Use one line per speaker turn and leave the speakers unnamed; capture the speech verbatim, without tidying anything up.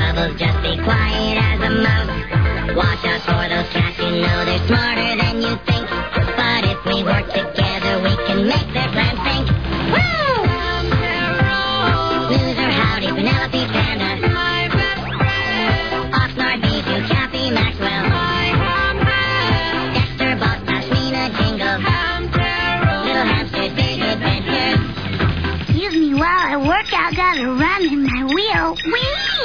bubbles, just be quiet as a mouse. Watch out for those cats, you know they're smarter than you think. But if we work together, we can make their plan think. Woo! Loser, howdy, Penelope Panda. My best friend. Oxnard, Bijou, Kathy, Maxwell. My comrade. Dexter, Boss, Ashmina, Jingle. Hamster, Little Hamsters, Big Adventures.
Excuse me while I work out, gotta run in my wheel. Whee!